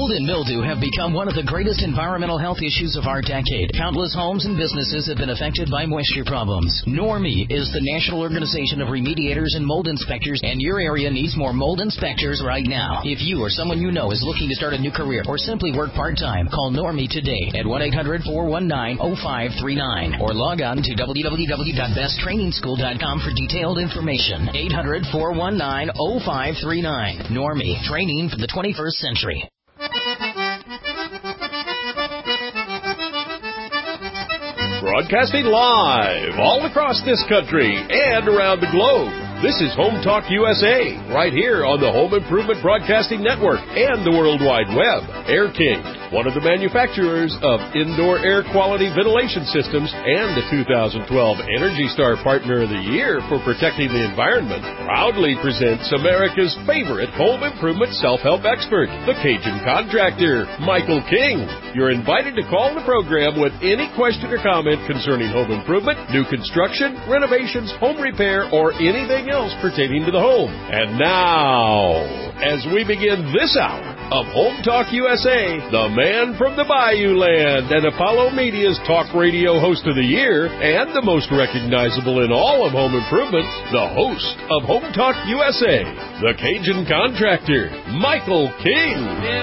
Mold and mildew have become one of the greatest environmental health issues of our decade. Countless homes and businesses have been affected by moisture problems. NORMI is the National Organization of Remediators and Mold Inspectors, and your area needs more mold inspectors right now. If you or someone you know is looking to start a new career or simply work part-time, call NORMI today at 1-800-419-0539 or log on to www.besttrainingschool.com for detailed information. 800-419-0539. NORMI, training for the 21st century. Broadcasting live all across this country and around the globe. This is Home Talk USA, right here on the Home Improvement Broadcasting Network and the World Wide Web. Air King, one of the manufacturers of indoor air quality ventilation systems and the 2012 Energy Star Partner of the Year for protecting the environment, proudly presents America's favorite home improvement self-help expert, the Cajun Contractor, Michael King. You're invited to call the program with any question or comment concerning home improvement, new construction, renovations, home repair, or anything else pertaining to the home. And now, as we begin this hour of Home Talk USA, the man from the Bayou Land and Apollo Media's Talk Radio Host of the Year and the most recognizable in all of home improvement, the host of Home Talk USA, the Cajun Contractor, Michael King.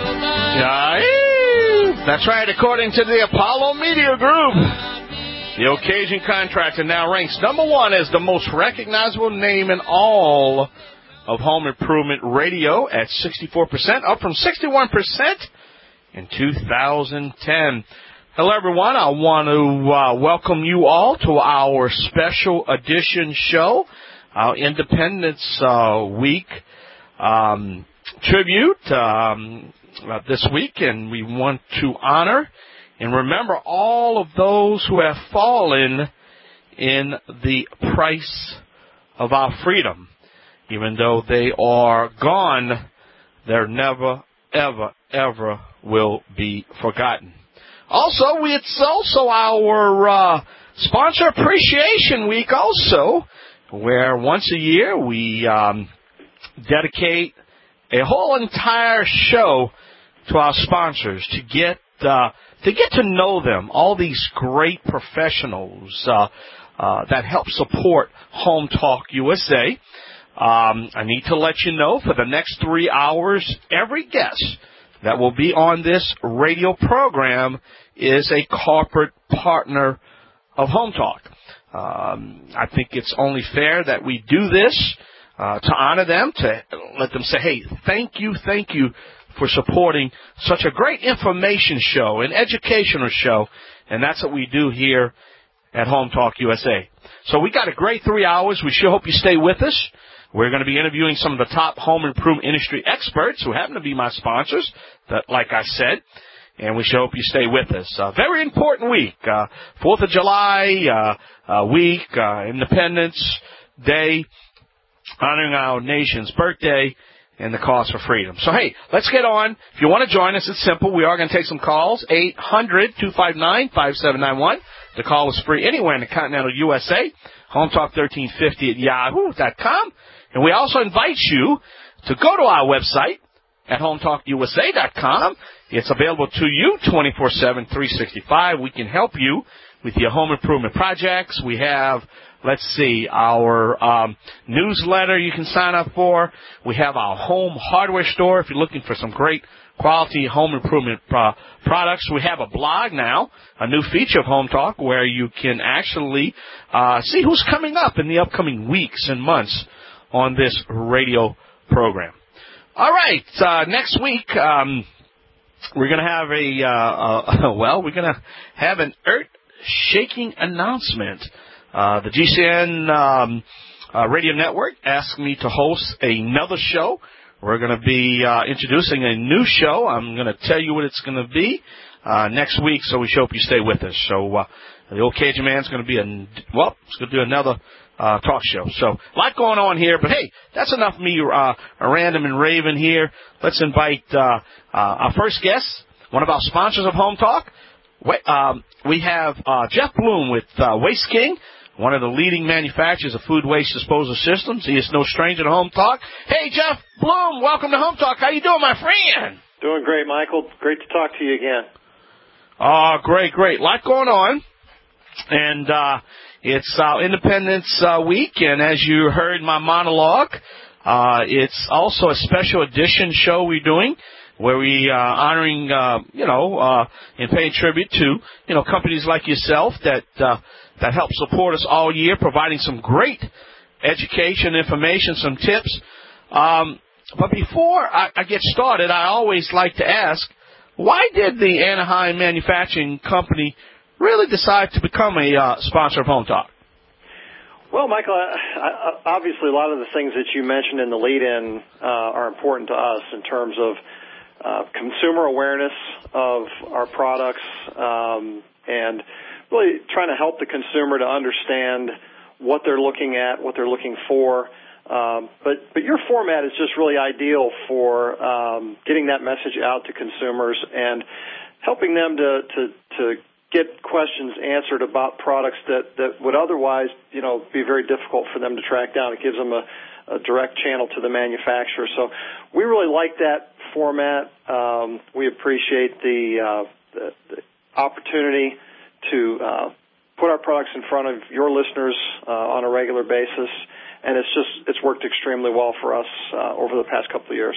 That's right, according to the Apollo Media Group, the Cajun Contractor now ranks number one as the most recognizable name in all of home improvement radio at 64%, up from 61% in 2010. Hello, everyone. I want to welcome you all to our special edition show, our Independence Week tribute this week, and we want to honor and remember all of those who have fallen in the price of our freedom. Even though they are gone, they're never, ever, ever will be forgotten. Also, it's also our Sponsor Appreciation Week also, where once a year we dedicate a whole entire show to our sponsors to get to know them, all these great professionals that help support Home Talk USA. I need to let you know for the next 3 hours, every guest that will be on this radio program is a corporate partner of Home Talk. I think it's only fair that we do this to honor them, to let them say, hey, thank you for supporting such a great information show, an educational show, and that's what we do here at Home Talk USA. So we got a great 3 hours. We sure hope you stay with us. We're going to be interviewing some of the top home improvement industry experts who happen to be my sponsors, like I said, and we sure hope you stay with us. Very important week, 4th of July week, Independence Day, honoring our nation's birthday and the cause for freedom. So, hey, let's get on. If you want to join us, it's simple. We are going to take some calls, 800-259-5791. The call is free anywhere in the continental USA, HomeTalk1350 at yahoo.com. And we also invite you to go to our website at HomeTalkUSA.com. It's available to you 24/7, 365. We can help you with your home improvement projects. We have, our newsletter you can sign up for. We have our home hardware store if you're looking for some great quality home improvement products. We have a blog now, a new feature of Home Talk, where you can actually see who's coming up in the upcoming weeks and months on this radio program. All right, next week we're going to have an earth-shaking announcement. The GCN radio network asked me to host another show. We're going to be introducing a new show. I'm going to tell you what it's going to be next week, so we hope you stay with us. So the old Cajun Man's going to be it's going to do another talk show. So a lot going on here, but hey, that's enough of me random and raving here. Let's invite our first guest, one of our sponsors of Home Talk. We have Jeff Bloom with Waste King, one of the leading manufacturers of food waste disposal systems. He is no stranger to Home Talk. Hey, Jeff Bloom, welcome to Home Talk. How you doing, my friend? Doing great, Michael. Great to talk to you again. Great. A lot going on. And it's Independence Week, and as you heard my monologue, it's also a special edition show we're doing where we honoring, and paying tribute to, companies like yourself that help support us all year, providing some great education, information, some tips. But before I get started, I always like to ask, why did the Anaheim Manufacturing Company really decide to become a sponsor of Home Talk? Well, Michael, obviously a lot of the things that you mentioned in the lead-in are important to us in terms of consumer awareness of our products and really trying to help the consumer to understand what they're looking at, what they're looking for. But your format is just really ideal for getting that message out to consumers and helping them to get questions answered about products that would otherwise, be very difficult for them to track down. It gives them a direct channel to the manufacturer. So we really like that format. We appreciate the opportunity to put our products in front of your listeners on a regular basis. And it's worked extremely well for us over the past couple of years.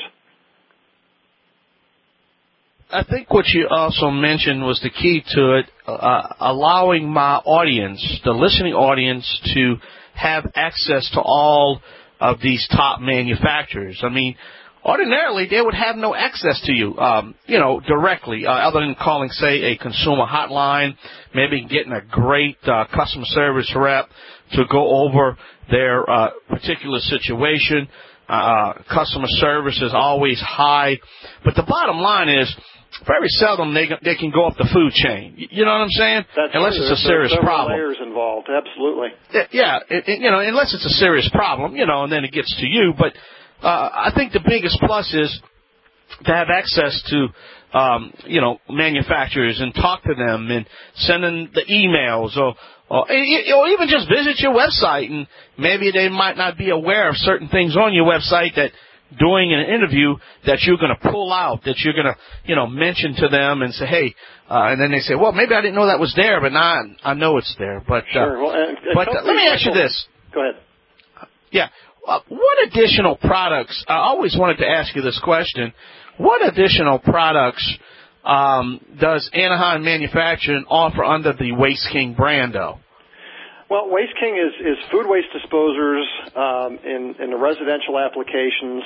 I think what you also mentioned was the key to it, allowing my audience, the listening audience, to have access to all of these top manufacturers. I mean, ordinarily they would have no access to you, directly, other than calling, say, a consumer hotline, maybe getting a great customer service rep to go over their particular situation. Customer service is always high. But the bottom line is, very seldom they can go up the food chain. You know what I'm saying? Unless it's a serious problem. Layers involved, absolutely. Yeah, unless it's a serious problem, and then it gets to you. But I think the biggest plus is to have access to, manufacturers and talk to them and send them the emails or even just visit your website, and maybe they might not be aware of certain things on your website that doing an interview that you're going to pull out, that you're going to, mention to them and say, hey, and then they say, well, maybe I didn't know that was there, but now I know it's there. But, sure. Let me ask you this. Go ahead. Yeah. What additional products, I always wanted to ask you this question, what additional products does Anaheim Manufacturing offer under the Waste King brand, though? Well, Waste King is food waste disposers in the residential applications.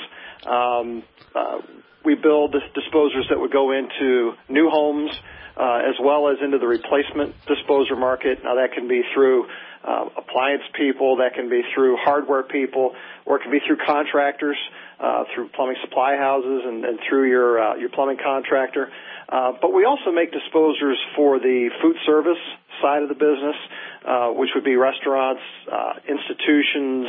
We build disposers that would go into new homes as well as into the replacement disposer market. Now, that can be through appliance people, that can be through hardware people, or it can be through contractors, through plumbing supply houses and through your plumbing contractor. But we also make disposers for the food service side of the business, which would be restaurants, institutions,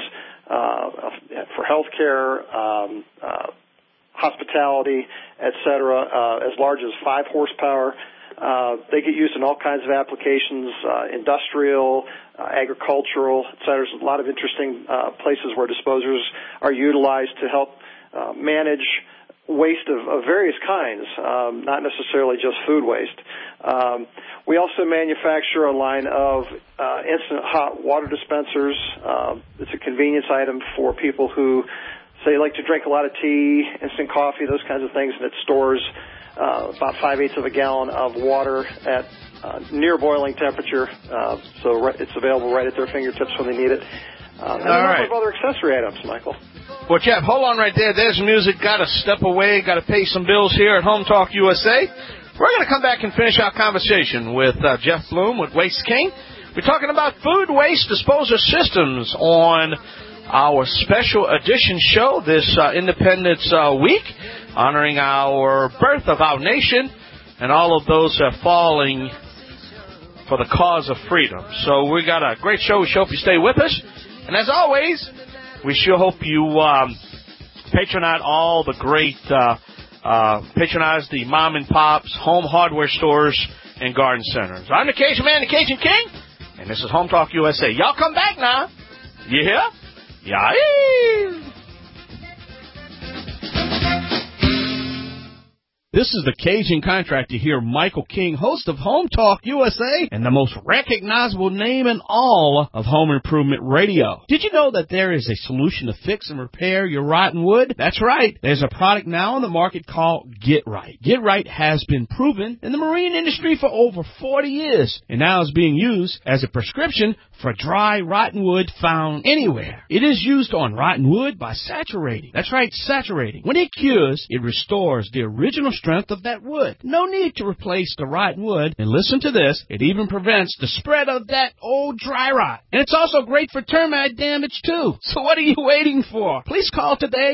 for healthcare, hospitality, et cetera, as large as 5 horsepower. They get used in all kinds of applications, industrial, agricultural, et cetera. There's a lot of interesting places where disposers are utilized to help manage waste of various kinds, not necessarily just food waste. We also manufacture a line of instant hot water dispensers. It's a convenience item for people who, say, like to drink a lot of tea, instant coffee, those kinds of things, and it stores about 5/8 of a gallon of water at near boiling temperature, so it's available right at their fingertips when they need it. And a number of other accessory items, Michael. Well, Jeff, hold on right there. There's music. Got to step away. Got to pay some bills here at Home Talk USA. We're going to come back and finish our conversation with Jeff Bloom with Waste King. We're talking about food waste disposal systems on our special edition show this Independence Week, honoring our birth of our nation and all of those who are falling for the cause of freedom. So we got a great show. We hope you stay with us. And as always, we sure hope you patronize all the great, patronize the mom and pops, home hardware stores, and garden centers. I'm the Cajun Man, the Cajun King, and this is Home Talk USA. Y'all come back now. You hear? Yeah. This is the Cajun Contractor here, Michael King, host of Home Talk USA and the most recognizable name in all of home improvement radio. Did you know that there is a solution to fix and repair your rotten wood? That's right. There's a product now on the market called Get Right. Get Right has been proven in the marine industry for over 40 years and now is being used as a prescription for dry, rotten wood found anywhere. It is used on rotten wood by saturating. That's right, saturating. When it cures, it restores the original strength of that wood. No need to replace the rotten wood. And listen to this, it even prevents the spread of that old dry rot. And it's also great for termite damage too. So what are you waiting for? Please call today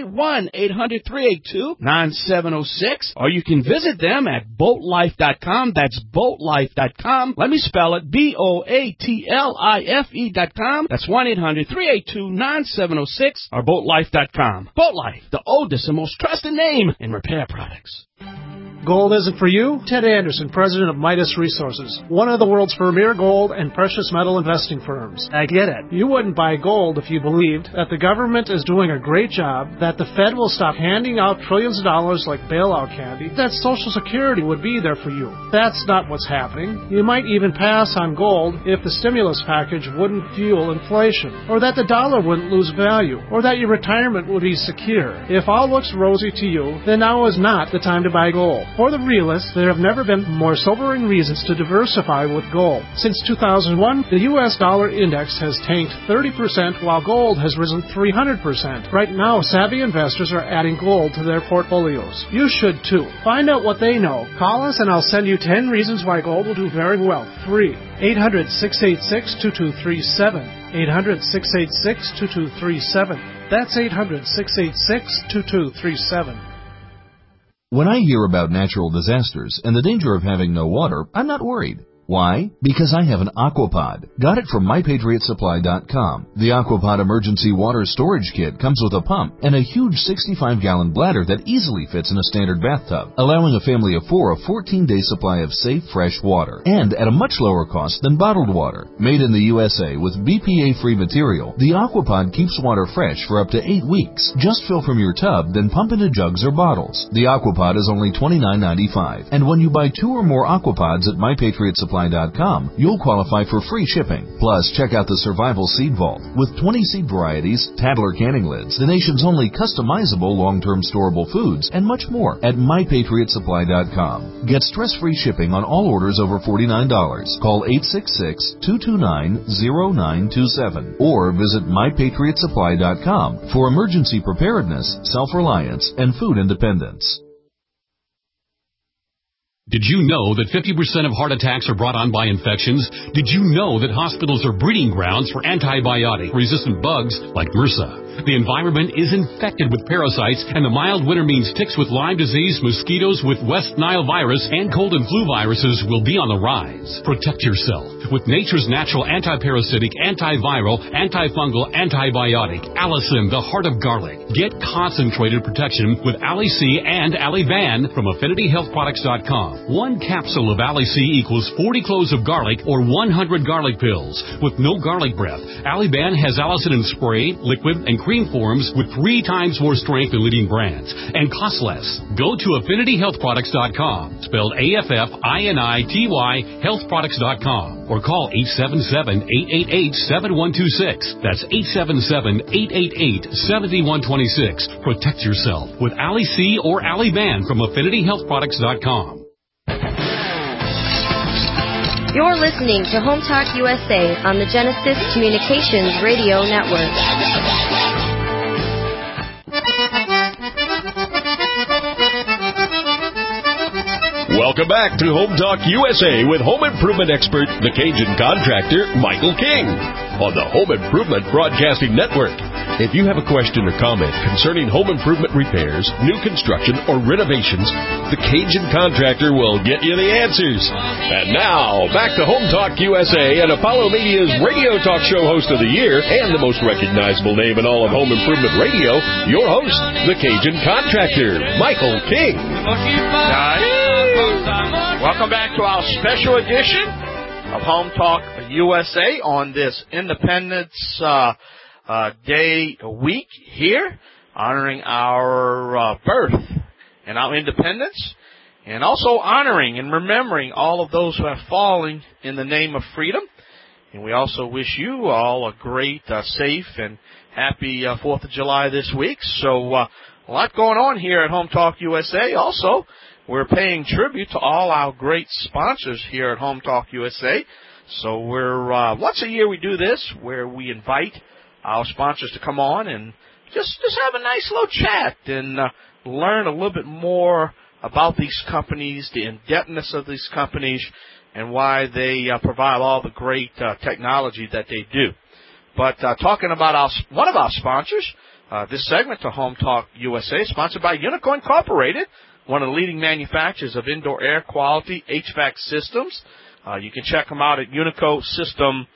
1-800-382-9706 or you can visit them at boatlife.com. That's boatlife.com. Let me spell it, BOATLIFE.com. That's 1-800-382-9706 or boatlife.com. Boatlife, the oldest and most trusted name in repair products. Gold isn't for you? Ted Anderson, president of Midas Resources, one of the world's premier gold and precious metal investing firms. I get it. You wouldn't buy gold if you believed that the government is doing a great job, that the Fed will stop handing out trillions of dollars like bailout candy, that Social Security would be there for you. That's not what's happening. You might even pass on gold if the stimulus package wouldn't fuel inflation, or that the dollar wouldn't lose value, or that your retirement would be secure. If all looks rosy to you, then now is not the time to buy gold. For the realists, there have never been more sobering reasons to diversify with gold. Since 2001, the U.S. dollar index has tanked 30% while gold has risen 300%. Right now, savvy investors are adding gold to their portfolios. You should too. Find out what they know. Call us and I'll send you 10 reasons why gold will do very well. Free. 800-686-2237. 800-686-2237. That's 800-686-2237. When I hear about natural disasters and the danger of having no water, I'm not worried. Why? Because I have an Aquapod. Got it from MyPatriotSupply.com. The Aquapod Emergency Water Storage Kit comes with a pump and a huge 65-gallon bladder that easily fits in a standard bathtub, allowing a family of 4 a 14-day supply of safe, fresh water, and at a much lower cost than bottled water. Made in the USA with BPA-free material, the Aquapod keeps water fresh for up to 8 weeks. Just fill from your tub, then pump into jugs or bottles. The Aquapod is only $29.95, and when you buy 2 or more Aquapods at MyPatriotSupply.com, you'll qualify for free shipping. Plus, check out the Survival Seed Vault with 20 seed varieties, Tadler canning lids, the nation's only customizable long-term storable foods, and much more at MyPatriotSupply.com. Get stress-free shipping on all orders over $49. Call 866-229-0927 or visit MyPatriotSupply.com for emergency preparedness, self-reliance, and food independence. Did you know that 50% of heart attacks are brought on by infections? Did you know that hospitals are breeding grounds for antibiotic-resistant bugs like MRSA? The environment is infected with parasites, and the mild winter means ticks with Lyme disease, mosquitoes with West Nile virus, and cold and flu viruses will be on the rise. Protect yourself with nature's natural antiparasitic, antiviral, antifungal, antibiotic, Allicin, the heart of garlic. Get concentrated protection with Ali-C and Ali-Van from AffinityHealthProducts.com. 1 capsule of Ali-C equals 40 cloves of garlic or 100 garlic pills. With no garlic breath, Ali-Van has Allicin in spray, liquid, and cream forms with 3 times more strength than leading brands and costs less. Go to AffinityHealthProducts.com, spelled AFFINITY, healthproducts.com, or call 877-888-7126. That's 877-888-7126. Protect yourself with Ali-C or Ali-Van from AffinityHealthProducts.com. You're listening to Home Talk USA on the Genesis Communications Radio Network. Welcome back to Home Talk USA with home improvement expert, the Cajun contractor, Michael King, on the Home Improvement Broadcasting Network. If you have a question or comment concerning home improvement repairs, new construction, or renovations, the Cajun contractor will get you the answers. And now, back to Home Talk USA and Apollo Media's radio talk show host of the year and the most recognizable name in all of home improvement radio, your host, the Cajun contractor, Michael King. Welcome back to our special edition of Home Talk USA on this Independence Day week here, honoring our birth and our independence. and also honoring and remembering all of those who have fallen in the name of freedom. And we also wish you all a great, safe, and happy 4th of July this week. So a lot going on here at Home Talk USA. Also, we're paying tribute to all our great sponsors here at Home Talk USA. So we're once a year we do this where we invite our sponsors to come on and just have a nice little chat and learn a little bit more about these companies, the in-depthness of these companies, and why they provide all the great technology that they do. But talking about one of our sponsors, this segment to Home Talk USA is sponsored by Unico Incorporated, one of the leading manufacturers of indoor air quality HVAC systems. You can check them out at unicosystem.com.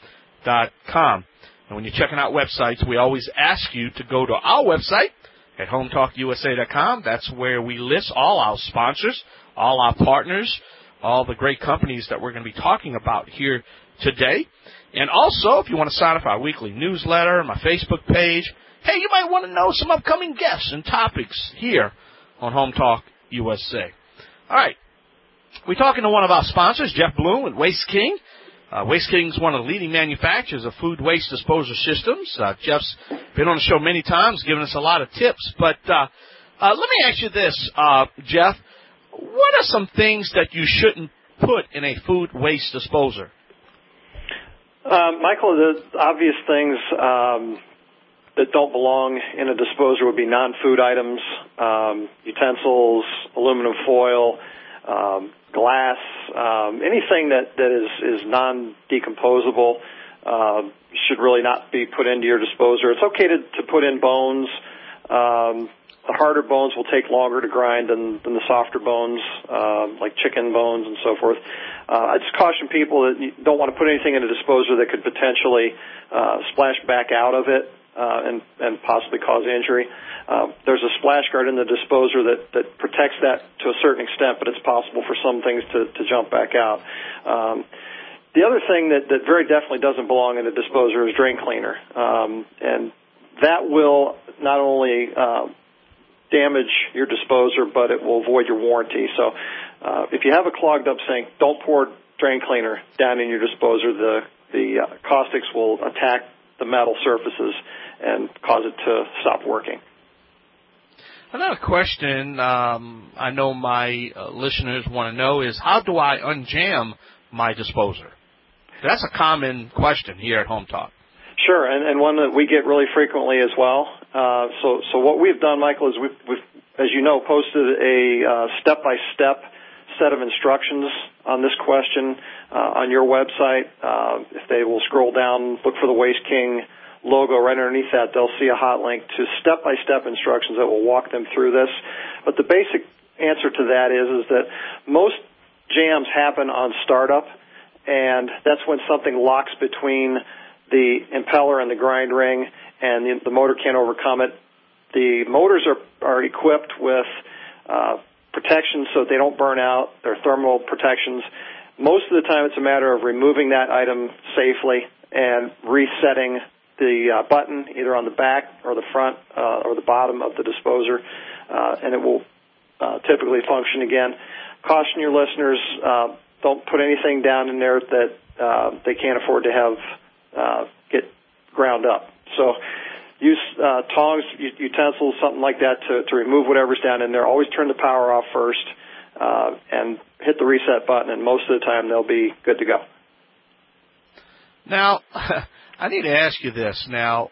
And when you're checking out websites, we always ask you to go to our website at hometalkusa.com. That's where we list all our sponsors, all our partners, all the great companies that we're going to be talking about here today. And also, if you want to sign up for our weekly newsletter, my Facebook page, hey, you might want to know some upcoming guests and topics here on Home Talk USA. All right. We're talking to one of our sponsors, Jeff Bloom with Waste King. Waste King is one of the leading manufacturers of food waste disposal systems. Jeff's been on the show many times, giving us a lot of tips. But let me ask you this, Jeff. What are some things that you shouldn't put in a food waste disposer? Michael, the obvious things that don't belong in a disposer would be non-food items, utensils, aluminum foil, glass, anything that is non-decomposable should really not be put into your disposer. It's okay to put in bones. The harder bones will take longer to grind than the softer bones, like chicken bones and so forth. I just caution people that you don't want to put anything in a disposer that could potentially splash back out of it and possibly cause injury. There's a splash guard in the disposer that protects that to a certain extent, but it's possible for some things to jump back out. The other thing that very definitely doesn't belong in a disposer is drain cleaner. And that will not only damage your disposer, but it will void your warranty. So if you have a clogged up sink, don't pour drain cleaner down in your disposer. The caustics will attack the metal surfaces and cause it to stop working. Another question I know my listeners want to know is, how do I unjam my disposer? That's a common question here at Home Talk. Sure, and one that we get really frequently as well. So what we've done, Michael, is we've, as you know, posted a step-by-step set of instructions on this question on your website. If they will scroll down, look for the Waste King logo right underneath that, they'll see a hot link to step-by-step instructions that will walk them through this. But the basic answer to that is that most jams happen on startup, and that's when something locks between the impeller and the grind ring, and the motor can't overcome it. The motors are equipped with protection so that they don't burn out. They're thermal protections. Most of the time it's a matter of removing that item safely and resetting the button either on the back or the front or the bottom of the disposer, and it will typically function again. Caution your listeners, don't put anything down in there that they can't afford to have get ground up. So use tongs, utensils, something like that to remove whatever's down in there. Always turn the power off first and hit the reset button, and most of the time they'll be good to go. Now, I need to ask you this now.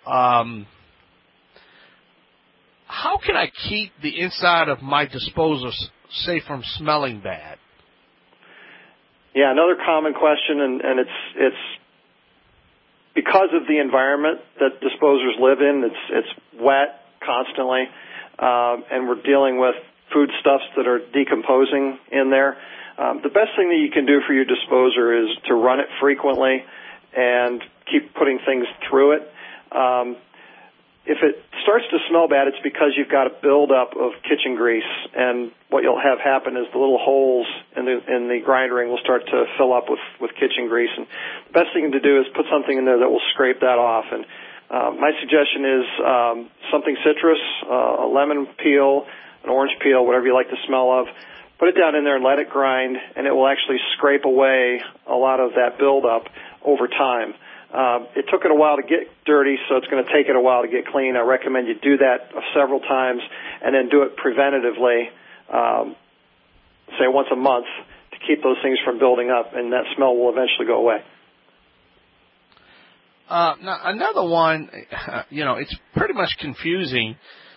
How can I keep the inside of my disposer safe from smelling bad? Yeah, another common question, and it's because of the environment that disposers live in. It's wet constantly, and we're dealing with foodstuffs that are decomposing in there. The best thing that you can do for your disposer is to run it frequently and keep putting things through it. If it starts to smell bad, it's because you've got a buildup of kitchen grease, and what you'll have happen is the little holes in the grind ring will start to fill up with kitchen grease. And the best thing to do is put something in there that will scrape that off. And my suggestion is something citrus, a lemon peel, an orange peel, whatever you like the smell of. put it down in there and let it grind, and it will actually scrape away a lot of that buildup over time. It took it a while to get dirty, so it's going to take it a while to get clean. I recommend you do that several times and then do it preventatively, say once a month, to keep those things from building up, and that smell will eventually go away. Now, another one, it's pretty much confusing,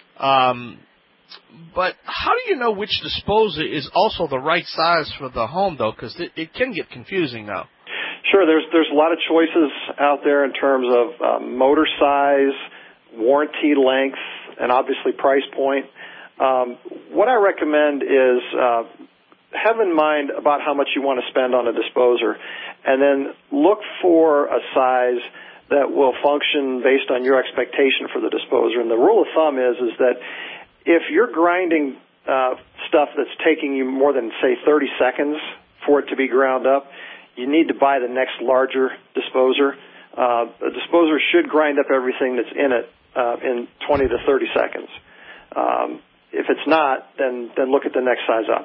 but how do you know which disposer is also the right size for the home, though? Because it can get confusing, though. Sure, there's a lot of choices out there in terms of motor size, warranty length, and obviously price point. What I recommend is have in mind about how much you want to spend on a disposer, and then look for a size that will function based on your expectation for the disposer. And the rule of thumb is that if you're grinding stuff that's taking you more than, say, 30 seconds for it to be ground up, you need to buy the next larger disposer. A disposer should grind up everything that's in it in 20 to 30 seconds. If it's not, then look at the next size up.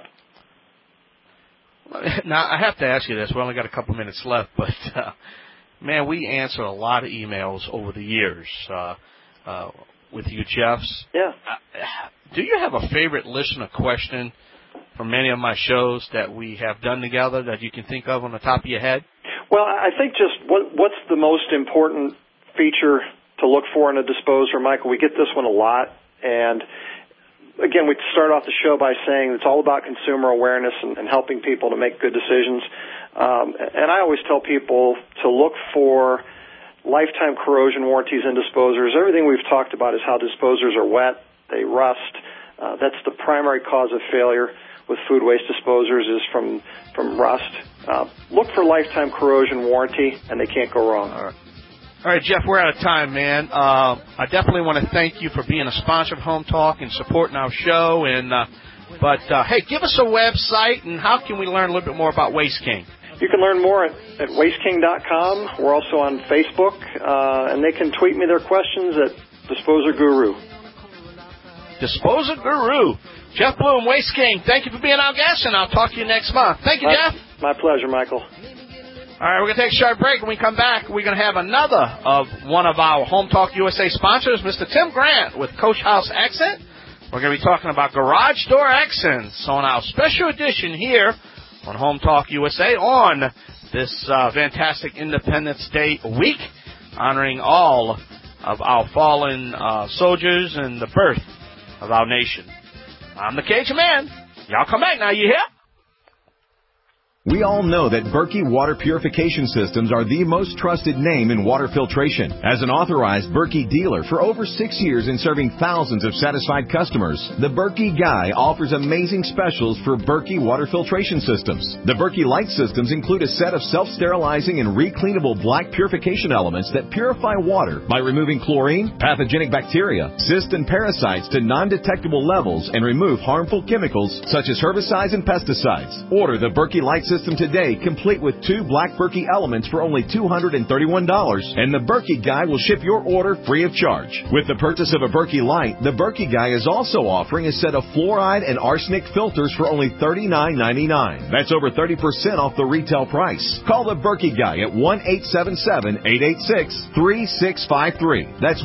Now, I have to ask you this. We only got a couple minutes left, but, man, we answer a lot of emails over the years with you, Jeff. Yeah. Do you have a favorite listener question from many of my shows that we have done together that you can think of on the top of your head? Well, I think just what's the most important feature to look for in a disposer, Michael? We get this one a lot, and again, we start off the show by saying it's all about consumer awareness and helping people to make good decisions. And I always tell people to look for lifetime corrosion warranties in disposers. Everything we've talked about is how disposers are wet, they rust. That's the primary cause of failure with food waste disposers is from rust. Look for lifetime corrosion warranty, and they can't go wrong. All right, Jeff, we're out of time, man. I definitely want to thank you for being a sponsor of Home Talk and supporting our show. But hey, give us a website, and how can we learn a little bit more about Waste King? You can learn more at wasteking.com. We're also on Facebook, and they can tweet me their questions at Disposer Guru. Disposer Guru. Jeff Bloom, Waste King, thank you for being our guest, and I'll talk to you next month. Thank you, Jeff. My pleasure, Michael. All right, we're going to take a short break. When we come back, we're going to have another of one of our Home Talk USA sponsors, Mr. Tim Grant with Coach House Accent. We're going to be talking about garage door accents on our special edition here on Home Talk USA on this fantastic Independence Day week, honoring all of our fallen soldiers and the birth of our nation. I'm the Cajun Man. Y'all come back now, you hear? We all know that Berkey Water Purification Systems are the most trusted name in water filtration. As an authorized Berkey dealer for over 6 years and serving thousands of satisfied customers, the Berkey Guy offers amazing specials for Berkey Water Filtration Systems. The Berkey Light Systems include a set of self-sterilizing and recleanable black purification elements that purify water by removing chlorine, pathogenic bacteria, cysts, and parasites to non-detectable levels and remove harmful chemicals such as herbicides and pesticides. Order the Berkey Light System today, complete with 2 black Berkey elements for only $231, and the Berkey Guy will ship your order free of charge. With the purchase of a Berkey Light, the Berkey Guy is also offering a set of fluoride and arsenic filters for only $39.99. That's over 30% off the retail price. Call the Berkey Guy at 1-877-886-3653. That's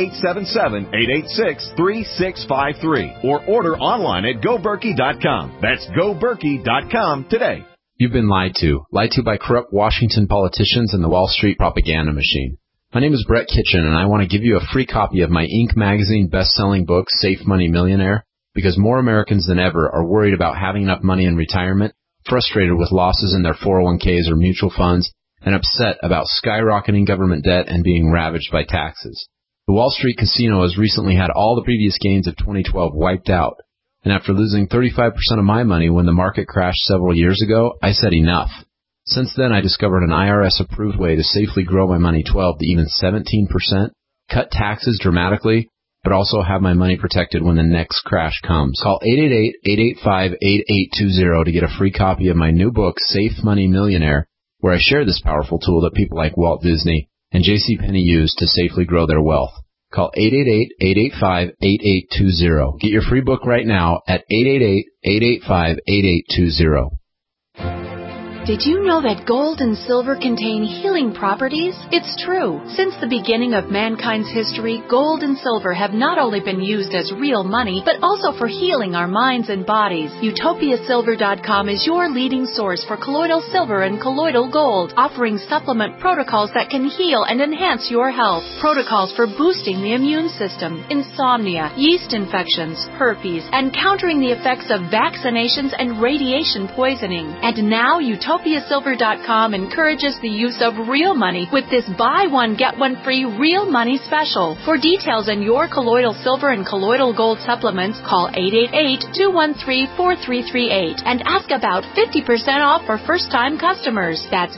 1-877-886-3653. Or order online at GoBerkey.com. That's GoBerkey.com today. You've been lied to by corrupt Washington politicians and the Wall Street propaganda machine. My name is Brett Kitchen, and I want to give you a free copy of my Inc. magazine best-selling book, Safe Money Millionaire, because more Americans than ever are worried about having enough money in retirement, frustrated with losses in their 401ks or mutual funds, and upset about skyrocketing government debt and being ravaged by taxes. The Wall Street Casino has recently had all the previous gains of 2012 wiped out. And after losing 35% of my money when the market crashed several years ago, I said enough. Since then, I discovered an IRS-approved way to safely grow my money 12 to even 17%, cut taxes dramatically, but also have my money protected when the next crash comes. Call 888-885-8820 to get a free copy of my new book, Safe Money Millionaire, where I share this powerful tool that people like Walt Disney and JCPenney use to safely grow their wealth. Call 888-885-8820. Get your free book right now at 888-885-8820. Did you know that gold and silver contain healing properties? It's true. Since the beginning of mankind's history, gold and silver have not only been used as real money, but also for healing our minds and bodies. UtopiaSilver.com is your leading source for colloidal silver and colloidal gold, offering supplement protocols that can heal and enhance your health. Protocols for boosting the immune system, insomnia, yeast infections, herpes, and countering the effects of vaccinations and radiation poisoning. And now UtopiaSilver.com encourages the use of real money with this buy one, get one free real money special. For details on your colloidal silver and colloidal gold supplements, call 888-213-4338 and ask about 50% off for first-time customers. That's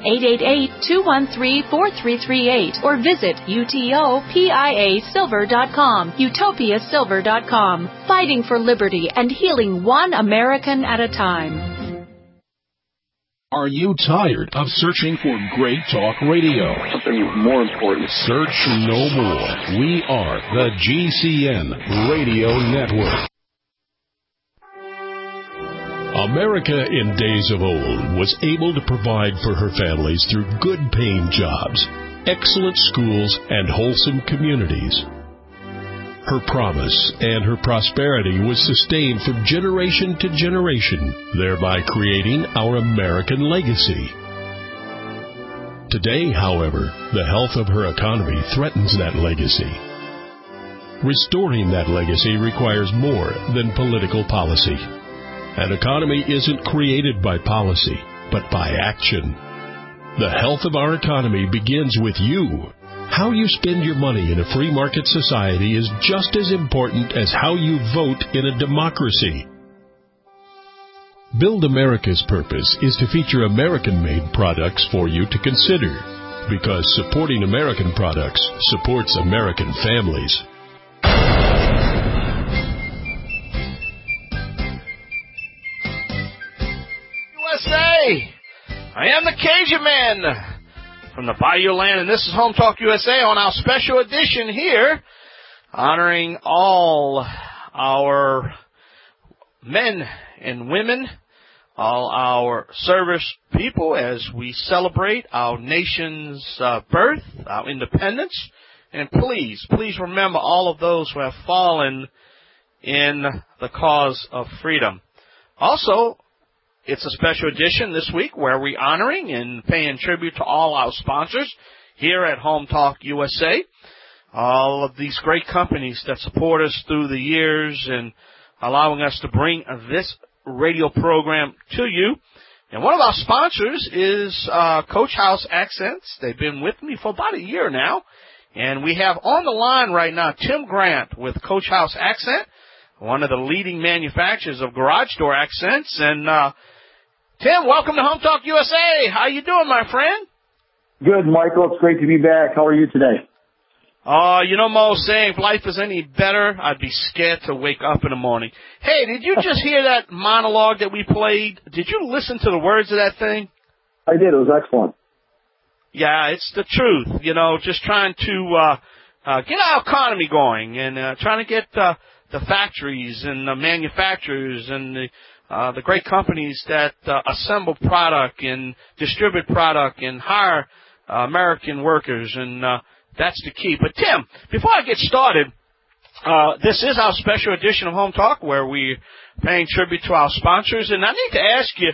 888-213-4338 or visit UTOPIASilver.com. UtopiaSilver.com. Fighting for liberty and healing one American at a time. Are you tired of searching for great talk radio? Something more important. Search no more. We are the GCN Radio Network. America in days of old was able to provide for her families through good-paying jobs, excellent schools, and wholesome communities. Her promise and her prosperity was sustained from generation to generation, thereby creating our American legacy. Today, however, the health of her economy threatens that legacy. Restoring that legacy requires more than political policy. An economy isn't created by policy, but by action. The health of our economy begins with you. How you spend your money in a free market society is just as important as how you vote in a democracy. Build America's purpose is to feature American-made products for you to consider, because supporting American products supports American families. USA! I am the Cajun Man from the Bayou Land, and this is Home Talk USA on our special edition here, honoring all our men and women, all our service people as we celebrate our nation's birth, our independence. And please remember all of those who have fallen in the cause of freedom. Also, it's a special edition this week where we're honoring and paying tribute to all our sponsors here at Home Talk USA. All of these great companies that support us through the years and allowing us to bring this radio program to you. And one of our sponsors is Coach House Accents. They've been with me for about a year now. And we have on the line right now Tim Grant with Coach House Accent, one of the leading manufacturers of garage door accents. And Tim, welcome to Home Talk USA. How you doing, my friend? Good, Michael. It's great to be back. How are you today? You know Mo saying if life was any better, I'd be scared to wake up in the morning. Hey, did you just hear that monologue that we played? Did you listen to the words of that thing? I did. It was excellent. Yeah, it's the truth. You know, just trying to get our economy going and trying to get the factories and the manufacturers and the great companies that assemble product and distribute product and hire American workers, and that's the key. But, Tim, before I get started, this is our special edition of Home Talk where we're paying tribute to our sponsors. And I need to ask you,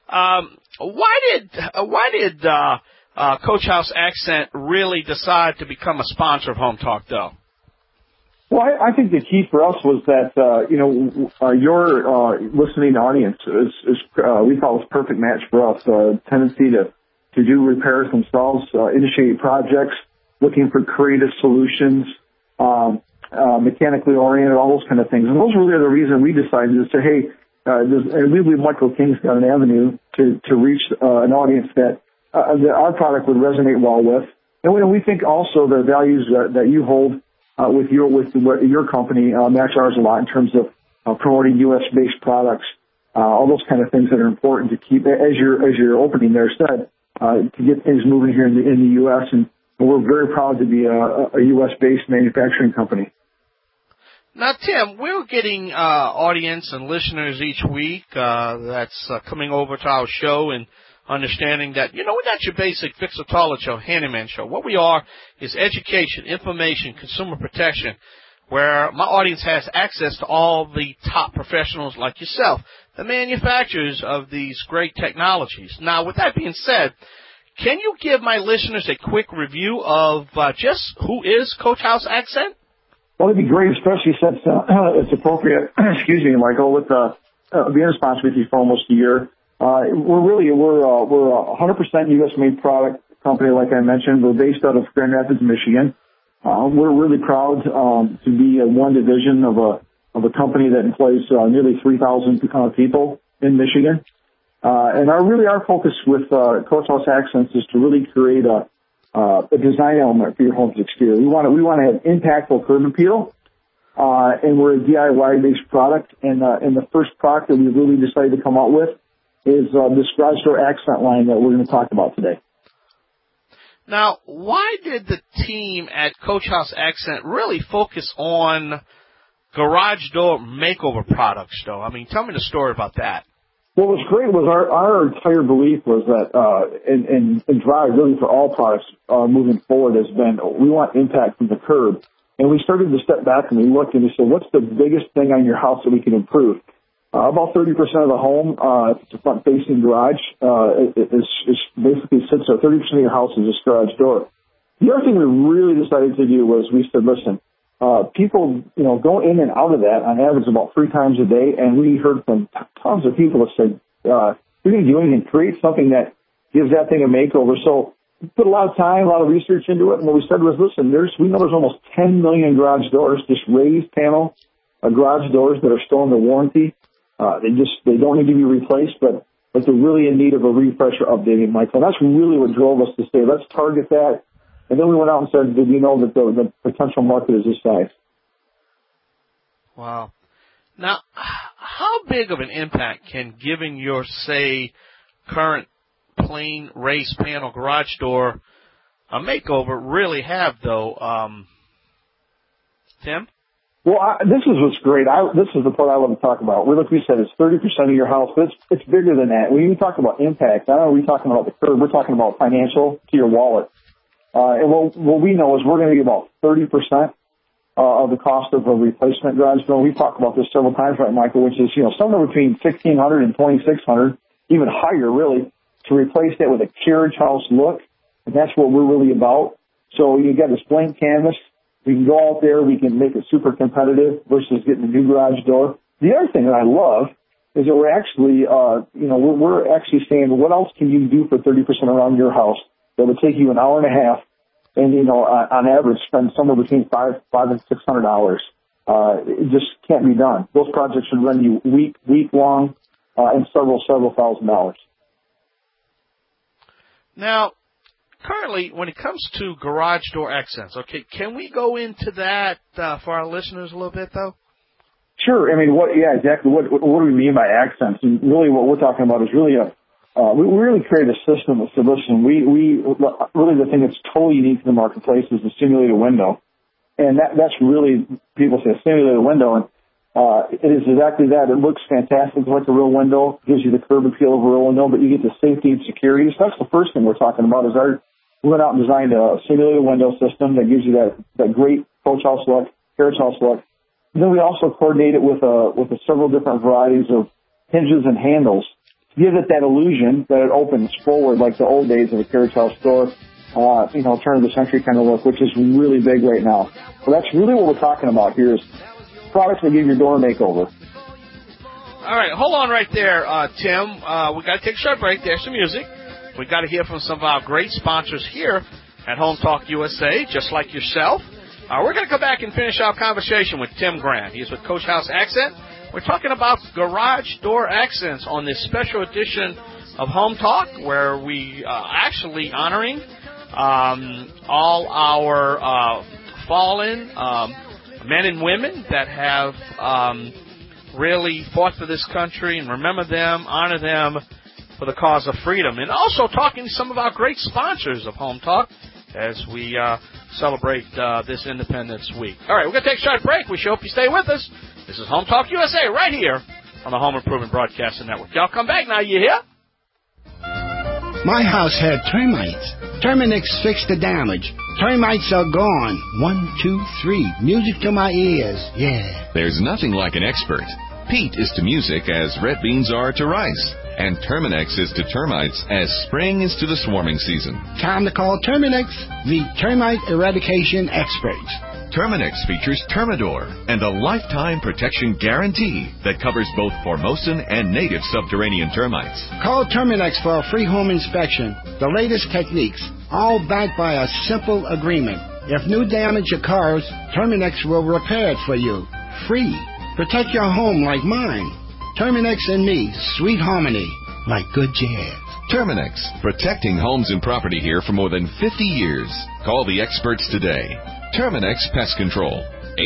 why did Coach House Accent really decide to become a sponsor of Home Talk, though? Well, I think the key for us was that, your listening audience is we thought was a perfect match for us. Tendency to do repairs themselves, initiate projects, looking for creative solutions, mechanically oriented, all those kind of things. And those really are the reason we decided to say, hey, we believe Michael King's got an avenue to reach an audience that our product would resonate well with. And we think also the values that you hold with your company match ours a lot in terms of promoting U.S.-based products, all those kind of things that are important to keep, as your opening there said, to get things moving here in the U.S. and And we're very proud to be a U.S.-based manufacturing company. Now, Tim, we're getting audience and listeners each week that's coming over to our show and understanding that, we're not your basic fix-a-toilet show, handyman show. What we are is education, information, consumer protection, where my audience has access to all the top professionals like yourself, the manufacturers of these great technologies. Now, with that being said, can you give my listeners a quick review of just who is Coach House Accent? Well, it'd be great, especially since it's appropriate, excuse me, Michael, with being a sponsor with you for almost a year. We're a 100% U.S.-made product company, like I mentioned. We're based out of Grand Rapids, Michigan. We're really proud to be one division of a company that employs nearly 3,000 people in Michigan. And our focus with Coach House Accents is to really create a design element for your home's exterior. We want to have impactful curb appeal, and we're a DIY-based product. And the first product that we really decided to come out with is this garage door accent line that we're going to talk about today. Now, why did the team at Coach House Accent really focus on garage door makeover products, though? I mean, tell me the story about that. What was great was our entire belief was that, and drive really for all products moving forward has been, we want impact from the curb. And we started to step back and we looked and we said, what's the biggest thing on your house that we can improve? About 30% of the home, if it's a front-facing garage, is basically sits there. 30% of your house is this garage door. The other thing we really decided to do was we said, listen, people, go in and out of that on average about 3 times a day, and we heard from tons of people that said, you're going to do anything, create something that gives that thing a makeover. So we put a lot of time, a lot of research into it, and what we said was, listen, we know there's almost 10 million garage doors, just raised panel garage doors that are still under warranty. They don't need to be replaced, but they're really in need of a refresh or updating, Michael. And that's really what drove us to say, let's target that. And then we went out and said, did you know that the potential market is this size? Wow. Now, how big of an impact can giving your, say, current plain raised panel garage door a makeover really have, though, Tim? Well, this is what's great. This is the part I love to talk about. We said it's 30% of your house, but it's bigger than that. When you talk about impact, not only are we talking about the curb, we're talking about financial to your wallet. And what we know is we're going to be about 30% of the cost of a replacement garage door. We've talked about this several times, right, Michael, which is, somewhere between $1,500 and $2,600, even higher, really, to replace that with a carriage house look. And that's what we're really about. So you got this blank canvas. We can go out there. We can make it super competitive versus getting a new garage door. The other thing that I love is that we're actually, we're actually saying, what else can you do for 30% around your house that would take you an hour and a half and, on average, spend somewhere between $500 and $600. It just can't be done. Those projects should run you week long, and several $1,000s. Now, currently, when it comes to garage door accents, okay, can we go into that for our listeners a little bit, though? Sure. I mean, exactly. What do we mean by accents? And really, what we're talking about is really we really created a system that said, listen, we really the thing that's totally unique to the marketplace is the simulated window. And that's really, people say simulated window, and it is exactly that. It looks fantastic like a real window, gives you the curb appeal of a real window, but you get the safety and security. So that's the first thing we're talking about is we went out and designed a simulated window system that gives you that great Coach House look, carriage house look. And then we also coordinate it with several different varieties of hinges and handles to give it that illusion that it opens forward like the old days of a carriage house door, turn of the century kind of look, which is really big right now. So that's really what we're talking about here is products that give your door a makeover. All right, hold on right there, Tim. We got to take a short break. There's some music. We got to hear from some of our great sponsors here at Home Talk USA, just like yourself. We're going to come back and finish our conversation with Tim Grant. He's with Coach House Accent. We're talking about garage door accents on this special edition of Home Talk, where we actually honoring all our fallen men and women that have really fought for this country, and remember them, honor them for the cause of freedom. And also talking to some of our great sponsors of Home Talk, as we celebrate this Independence Week. All right, we're going to take a short break. We sure hope you stay with us. This is Home Talk USA right here on the Home Improvement Broadcasting Network. Y'all come back now, you hear? My house had termites. Terminix fixed the damage. Termites are gone. 1, 2, 3. Music to my ears. Yeah. There's nothing like an expert. Peat is to music as red beans are to rice. And Terminix is to termites as spring is to the swarming season. Time to call Terminix, the termite eradication experts. Terminix features Termidor and a lifetime protection guarantee that covers both Formosan and native subterranean termites. Call Terminix for a free home inspection. The latest techniques, all backed by a simple agreement. If new damage occurs, Terminix will repair it for you. Free. Protect your home like mine. Terminix and me, sweet harmony, like good jazz. Terminix, protecting homes and property here for more than 50 years. Call the experts today. Terminix Pest Control,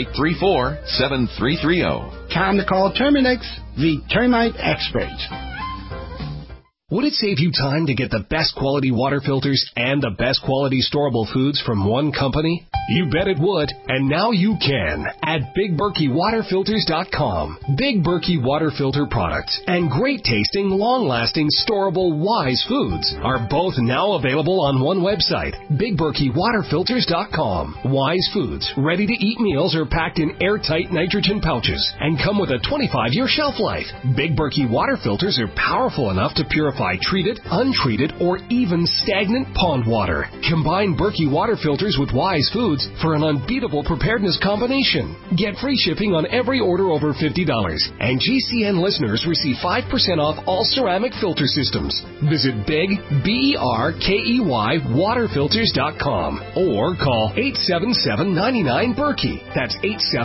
834-7330. Time to call Terminix, the termite experts. Would it save you time to get the best quality water filters and the best quality storable foods from one company? You bet it would, and now you can at BigBerkeyWaterFilters.com. Big Berkey water filter products and great tasting, long-lasting, storable Wise foods are both now available on one website, BigBerkeyWaterFilters.com. Wise foods, ready-to-eat meals are packed in airtight nitrogen pouches and come with a 25-year shelf life. Big Berkey water filters are powerful enough to purify treated, untreated, or even stagnant pond water. Combine Berkey water filters with Wise foods for an unbeatable preparedness combination. Get free shipping on every order over $50, and GCN listeners receive 5% off all ceramic filter systems. Visit Big, BERKEY, waterfilters.com or call 877-99-BERKEY. That's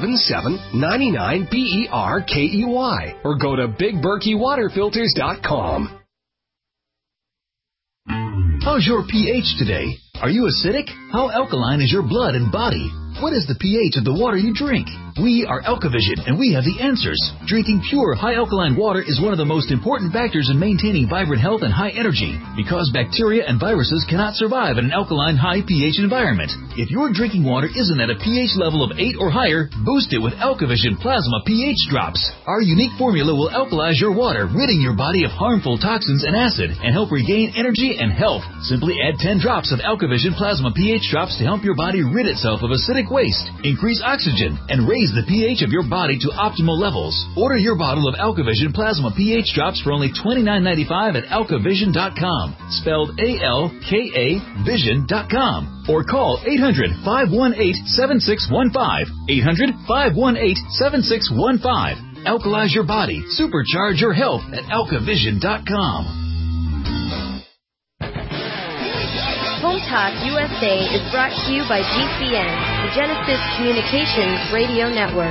877-99-BERKEY, or go to BigBerkeyWaterFilters.com. How's your pH today? Are you acidic? How alkaline is your blood and body? What is the pH of the water you drink? We are Alkavision, and we have the answers. Drinking pure, high-alkaline water is one of the most important factors in maintaining vibrant health and high energy, because bacteria and viruses cannot survive in an alkaline, high pH environment. If your drinking water isn't at a pH level of 8 or higher, boost it with Alkavision Plasma pH Drops. Our unique formula will alkalize your water, ridding your body of harmful toxins and acid, and help regain energy and health. Simply add 10 drops of Alkavision Plasma pH Drops to help your body rid itself of acidic waste, increase oxygen, and raise the pH of your body to optimal levels. Order your bottle of Alkavision Plasma pH Drops for only $29.95 at alkavision.com, spelled A-L-K-A vision.com, or call 800-518-7615, 800-518-7615. Alkalize your body, supercharge your health at alkavision.com. Home Talk USA is brought to you by GCN, the Genesis Communications Radio Network.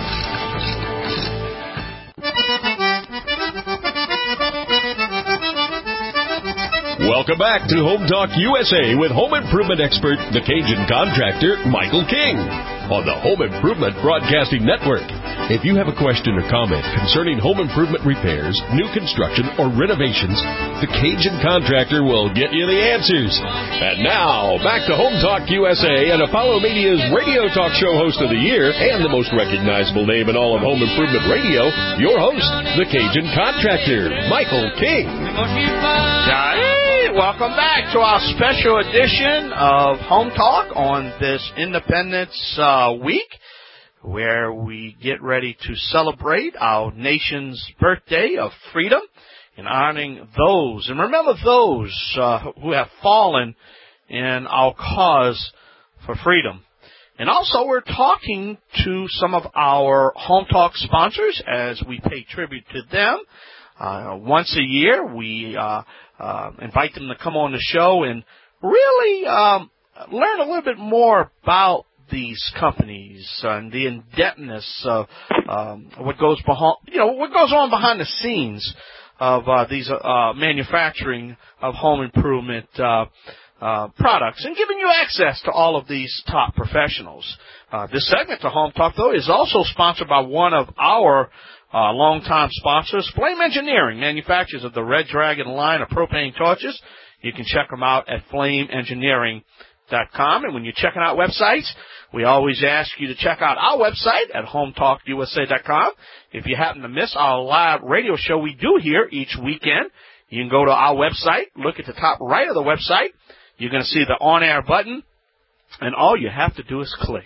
Welcome back to Home Talk USA with home improvement expert, the Cajun contractor, Michael King, on the Home Improvement Broadcasting Network. If you have a question or comment concerning home improvement repairs, new construction, or renovations, the Cajun contractor will get you the answers. And now, back to Home Talk USA and Apollo Media's radio talk show host of the year and the most recognizable name in all of home improvement radio, your host, the Cajun contractor, Michael King. Hey, welcome back to our special edition of Home Talk on this Independence Week, where we get ready to celebrate our nation's birthday of freedom and honoring those, and remember those who have fallen in our cause for freedom. And also we're talking to some of our Home Talk sponsors as we pay tribute to them. Once a year, we invite them to come on the show and really learn a little bit more about these companies and the indebtedness of what goes on behind the scenes of these manufacturing of home improvement products, and giving you access to all of these top professionals. This segment to Home Talk, though, is also sponsored by one of our longtime sponsors, Flame Engineering, manufacturers of the Red Dragon line of propane torches. You can check them out at flameengineering.com. hometalkusa.com. And when you're checking out websites, we always ask you to check out our website at hometalkusa.com. If you happen to miss our live radio show we do here each weekend, you can go to our website, look at the top right of the website. You're going to see the on-air button, and all you have to do is click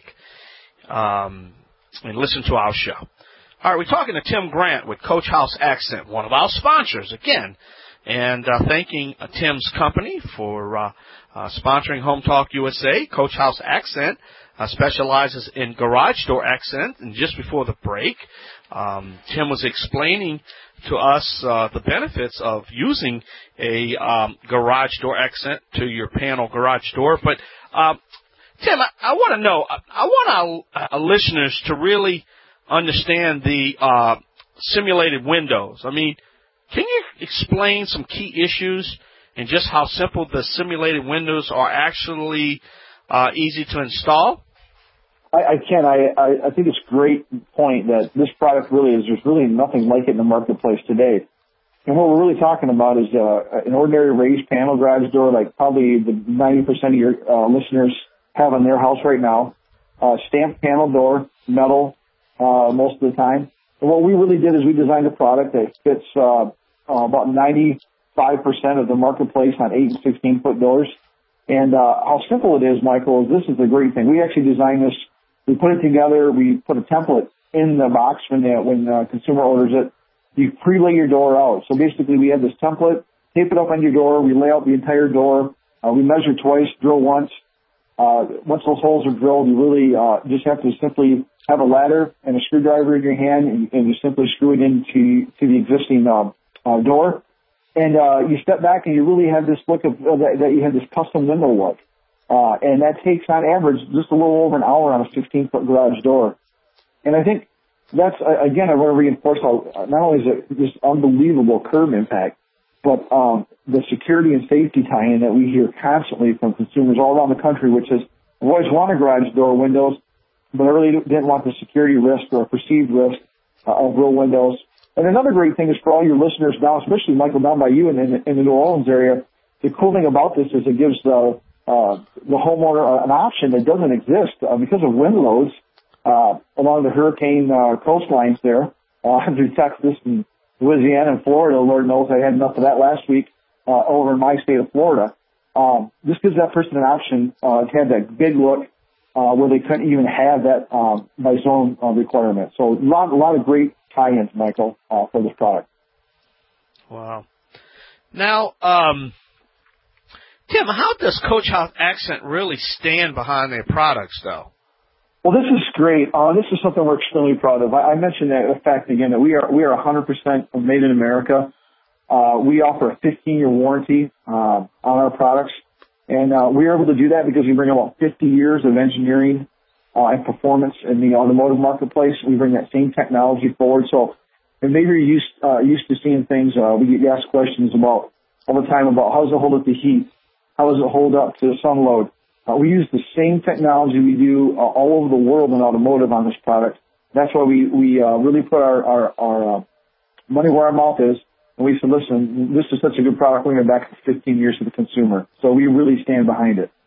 and listen to our show. All right, we're talking to Tim Grant with Coach House Accent, one of our sponsors, again, and thanking Tim's company for sponsoring Home Talk USA. Coach House Accent specializes in garage door accent, and just before the break, Tim was explaining to us the benefits of using a garage door accent to your panel garage door. But, Tim, I want to know, I want our listeners to really understand the simulated windows. I mean, can you explain some key issues and just how simple the simulated windows are actually easy to install? I can. I think it's a great point that this product really is, there's really nothing like it in the marketplace today. And what we're really talking about is an ordinary raised panel garage door, like probably the 90% of your listeners have in their house right now. Stamped panel door, metal, most of the time. And what we really did is we designed a product that fits about 95% of the marketplace on 8 and 16-foot doors. And how simple it is, Michael, is this is the great thing. We actually designed this. We put it together. We put a template in the box when the consumer orders it. You pre-lay your door out. So basically, we have this template, tape it up on your door. We lay out the entire door. We measure twice, drill once. Once those holes are drilled, you really just have to simply have a ladder and a screwdriver in your hand, and you simply screw it into the existing door. And you step back, and you really have this look of that you have this custom window look. And that takes, on average, just a little over an hour on a 16-foot garage door. And I think that's, again, I want to reinforce how not only is it this unbelievable curb impact, but the security and safety tie-in that we hear constantly from consumers all around the country, which is, I've always wanted garage door windows, but I really didn't want the security risk or perceived risk of real windows. And another great thing is for all your listeners now, especially, Michael, down by you in the New Orleans area, the cool thing about this is it gives the homeowner an option that doesn't exist because of wind loads along the hurricane coastlines there through Texas and Louisiana and Florida. Lord knows I had enough of that last week over in my state of Florida. This gives that person an option to have that big look where they couldn't even have that by zone requirement. So a lot of great tie-ins, Michael, for this product. Wow. Now, Tim, how does Coach House Accent really stand behind their products, though? Well, this is great. This is something we're extremely proud of. I mentioned that the fact again that we are 100% made in America. We offer a 15-year warranty on our products, and we are able to do that because we bring about 50 years of engineering and performance in the automotive marketplace. We bring that same technology forward. So, and maybe you're used to seeing things. We get asked questions all the time about how does it hold up to heat, how does it hold up to sun load. We use the same technology we do all over the world in automotive on this product. That's why we really put our money where our mouth is. And we said, listen, this is such a good product. We're going to back it for 15 years to the consumer. So we really stand behind it.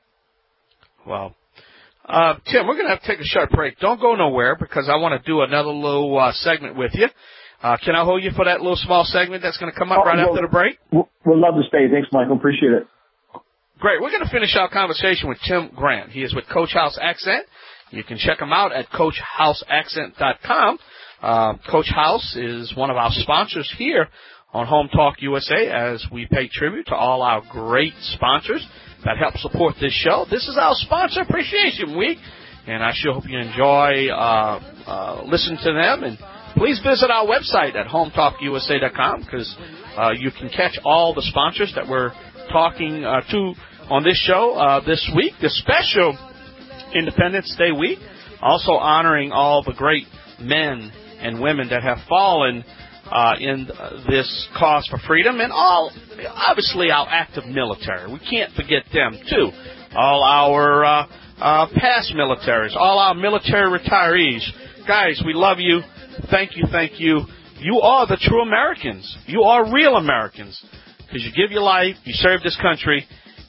Wow. Tim, we're going to have to take a short break. Don't go nowhere because I want to do another little segment with you. Can I hold you for that little small segment that's going to come up right after the break? We'd love to stay. Thanks, Michael. Appreciate it. Great. We're going to finish our conversation with Tim Grant. He is with Coach House Accent. You can check him out at CoachHouseAccent.com. Coach House is one of our sponsors here on Home Talk USA as we pay tribute to all our great sponsors that help support this show. This is our Sponsor Appreciation Week, and I sure hope you enjoy listening to them. And please visit our website at HomeTalkUSA.com because you can catch all the sponsors that we're talking to on this show this week, the special Independence Day week, also honoring all the great men and women that have fallen in this cause for freedom, and obviously our active military. We can't forget them, too. All our past militaries, all our military retirees. Guys, we love you. Thank you, thank you. You are the true Americans. You are real Americans because you give your life, you serve this country,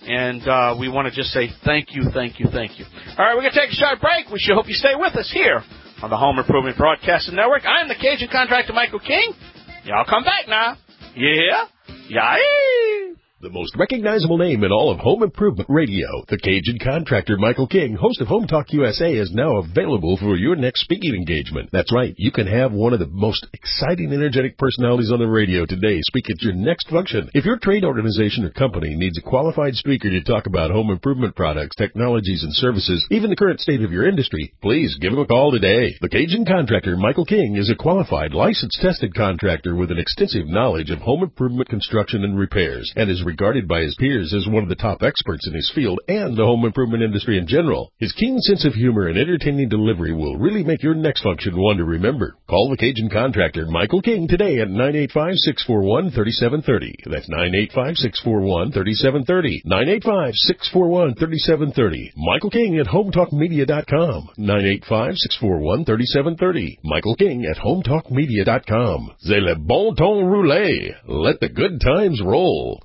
And we want to just say thank you, thank you, thank you. All right, we're going to take a short break. We sure hope you stay with us here on the Home Improvement Broadcasting Network. I'm the Cajun contractor, Michael King. Y'all come back now. Yeah? Yay! The most recognizable name in all of home improvement radio, the Cajun contractor Michael King, host of Home Talk USA, is now available for your next speaking engagement. That's right, you can have one of the most exciting, energetic personalities on the radio today speak at your next function. If your trade organization or company needs a qualified speaker to talk about home improvement products, technologies, and services, even the current state of your industry, please give him a call today. The Cajun contractor Michael King is a qualified, licensed, tested contractor with an extensive knowledge of home improvement construction and repairs, and is regarded by his peers as one of the top experts in his field and the home improvement industry in general. His keen sense of humor and entertaining delivery will really make your next function one to remember. Call the Cajun contractor Michael King today at 985-641-3730. That's 985-641-3730. 985-641-3730. Michael King at HomeTalkMedia.com. 985-641-3730. Michael King at HomeTalkMedia.com. C'est le bon ton roulé. Let the good times roll.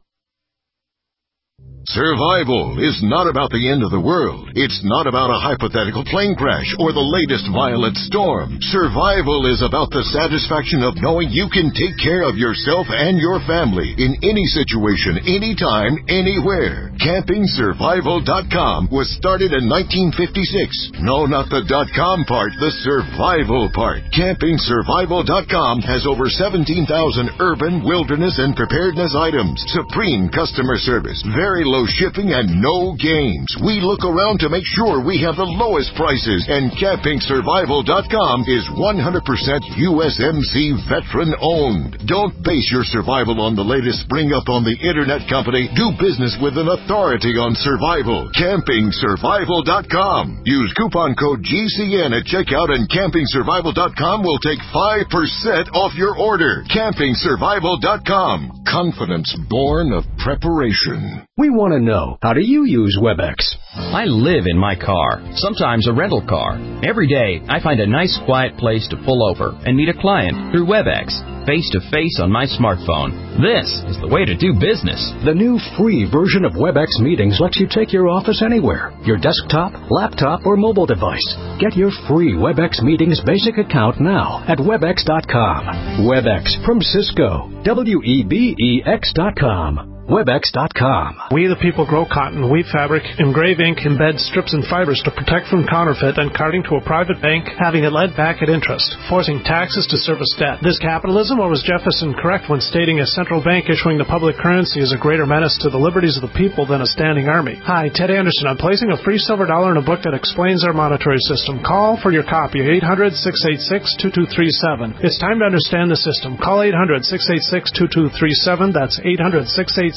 Survival is not about the end of the world. It's not about a hypothetical plane crash or the latest violent storm. Survival is about the satisfaction of knowing you can take care of yourself and your family in any situation, anytime, anywhere. CampingSurvival.com was started in 1956. No, not the .com part, the survival part. CampingSurvival.com has over 17,000 urban, wilderness, and preparedness items. Supreme customer service, very low shipping, and no games. We look around to make sure we have the lowest prices, and CampingSurvival.com is 100% USMC veteran-owned. Don't base your survival on the latest bring-up on the Internet company. Do business with an authority on survival. CampingSurvival.com. Use coupon code GCN at checkout, and CampingSurvival.com will take 5% off your order. CampingSurvival.com. Confidence born of preparation. We want to know, how do you use WebEx? I live in my car, sometimes a rental car. Every day, I find a nice quiet place to pull over and meet a client through WebEx, face-to-face on my smartphone. This is the way to do business. The new free version of WebEx Meetings lets you take your office anywhere, your desktop, laptop, or mobile device. Get your free WebEx Meetings basic account now at Webex.com. WebEx from Cisco. WEBEX.com. Webex.com. We the people grow cotton, weave fabric, engrave ink, embed strips and fibers to protect from counterfeit and carting to a private bank, having it led back at interest, forcing taxes to service debt. This capitalism, or was Jefferson correct when stating a central bank issuing the public currency is a greater menace to the liberties of the people than a standing army? Hi, Ted Anderson. I'm placing a free silver dollar in a book that explains our monetary system. Call for your copy, 800-686-2237. It's time to understand the system. Call 800-686-2237. That's 800-686-2237.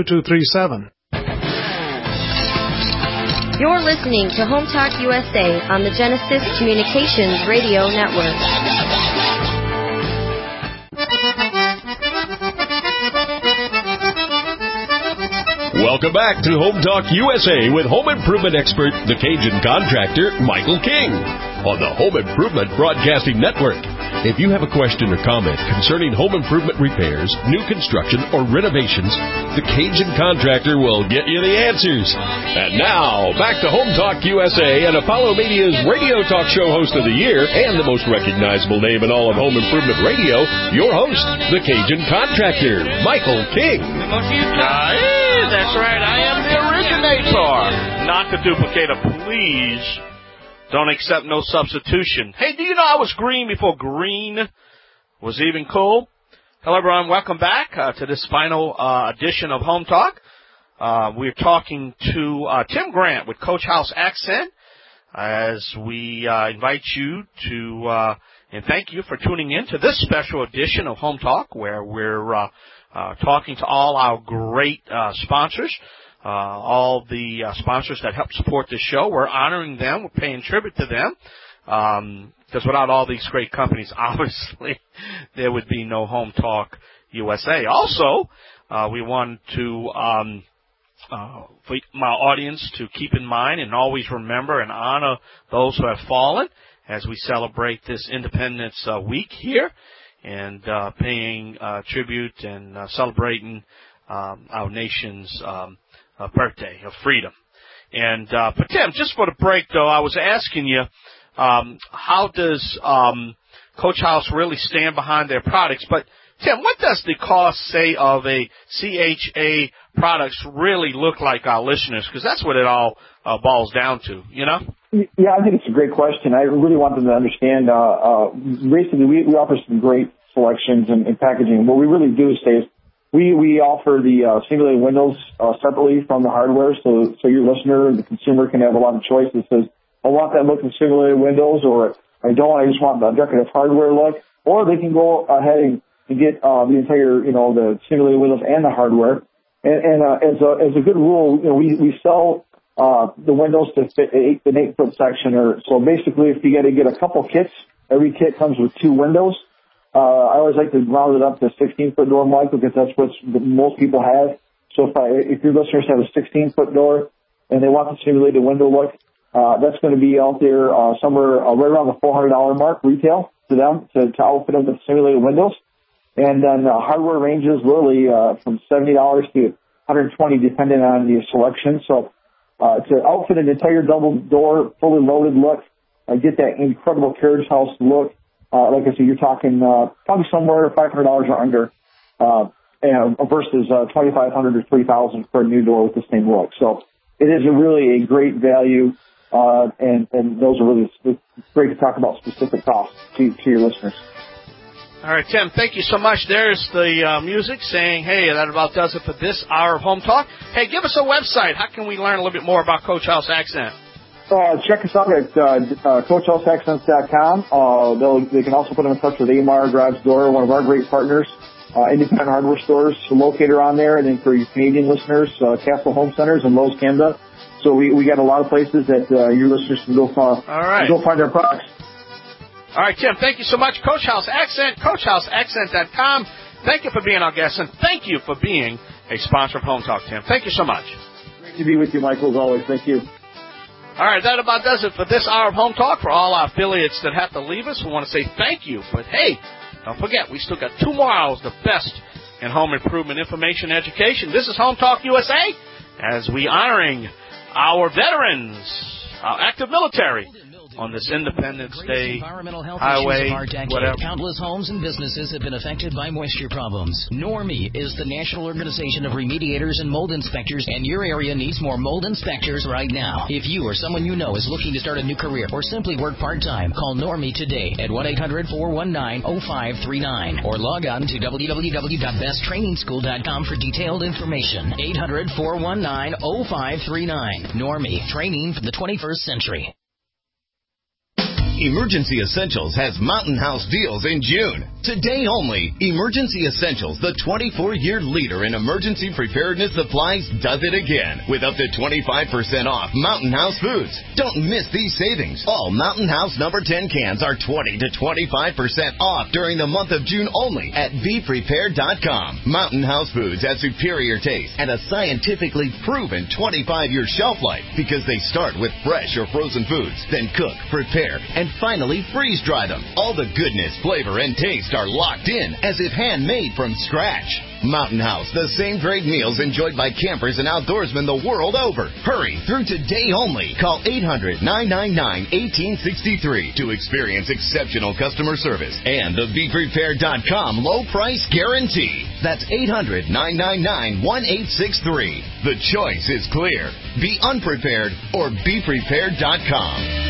You're listening to Home Talk USA on the Genesis Communications Radio Network. Welcome back to Home Talk USA with home improvement expert, the Cajun contractor, Michael King, on the Home Improvement Broadcasting Network. If you have a question or comment concerning home improvement repairs, new construction, or renovations, the Cajun contractor will get you the answers. And now, back to Home Talk USA and Apollo Media's radio talk show host of the year and the most recognizable name in all of home improvement radio, your host, the Cajun contractor, Michael King. That's right, I am the originator, not the duplicator. Please don't accept no substitution. Hey, do you know I was green before green was even cool? Hello, everyone. Welcome back to this final edition of Home Talk. We're talking to Tim Grant with Coach House Accent as we invite you to and thank you for tuning in to this special edition of Home Talk, where we're talking to all our great sponsors. All the sponsors that help support this show. We're honoring them. We're paying tribute to them. Because without all these great companies, obviously, there would be no Home Talk USA. Also, we want to, for my audience to keep in mind and always remember and honor those who have fallen as we celebrate this Independence Week here and paying tribute and celebrating our nation's birthday of freedom. And but Tim, just for the break though, I was asking you, how does Coach House really stand behind their products? But Tim, what does the cost, say, of a CHA products really look like, our listeners? Because that's what it all boils down to, you know? Yeah, I think it's a great question. I really want them to understand. Basically, we offer some great selections and packaging. What we really do is we offer the simulated windows separately from the hardware, so your listener, the consumer, can have a lot of choices. Says, I want that look of simulated windows, or I don't. I just want the decorative hardware look. Or they can go ahead and get the entire, the simulated windows and the hardware. And as a good rule, we sell the windows to fit an 8-foot section. Or so basically, if you got to get a couple kits, every kit comes with 2 windows. I always like to round it up to 16-foot door, Mike, because that's what most people have. So if your listeners have a 16-foot door and they want the simulated window look, that's going to be out there somewhere right around the $400 mark retail to them to outfit them with simulated windows. And then hardware ranges really from $70 to $120 depending on the selection. So to outfit an entire double door, fully loaded look, get that incredible carriage house look, like I said, you're talking probably somewhere $500 or under, versus $2,500 or $3,000 for a new door with the same look. So it is really a great value, and those are really great to talk about specific costs to your listeners. All right, Tim, thank you so much. There's the music saying, hey, that about does it for this hour of Home Talk. Hey, give us a website. How can we learn a little bit more about Coach House Accent? Check us out at CoachHouseAccents.com. They can also put them in touch with Amar Garage Door, one of our great partners, independent hardware stores, located on there. And then for your Canadian listeners, Castle Home Centers and Lowe's Canada. So we got a lot of places that your listeners can go find their products. All right, Tim, thank you so much. Coach House Accent, CoachHouseAccent.com. Thank you for being our guest, and thank you for being a sponsor of Home Talk, Tim. Thank you so much. Great to be with you, Michael, as always. Thank you. All right, that about does it for this hour of Home Talk. For all our affiliates that have to leave us, we want to say thank you. But, hey, don't forget, we still got 2 more hours, the best in home improvement information and education. This is Home Talk USA, as we honoring our veterans, our active military, on this Independence Day highway, whatever. Countless homes and businesses have been affected by moisture problems. Normie is the National Organization of Remediators and Mold Inspectors, and your area needs more mold inspectors right now. If you or someone you know is looking to start a new career or simply work part-time, call Normie today at 1-800-419-0539 or log on to www.besttrainingschool.com for detailed information. 800-419-0539. Normie, training for the 21st century. Emergency Essentials has Mountain House deals in June. Today only, Emergency Essentials, the 24-year leader in emergency preparedness supplies, does it again with up to 25% off Mountain House foods. Don't miss these savings. All Mountain House number 10 cans are 20 to 25% off during the month of June only at BePrepared.com. Mountain House foods have superior taste and a scientifically proven 25-year shelf life because they start with fresh or frozen foods, then cook, prepare, and finally freeze-dry them. All the goodness, flavor, and taste are locked in as if handmade from scratch. Mountain House, the same great meals enjoyed by campers and outdoorsmen the world over. Hurry, through today only. Call 800-999-1863 to experience exceptional customer service and the BePrepared.com low price guarantee. That's 800-999-1863. The choice is clear. Be unprepared or BePrepared.com.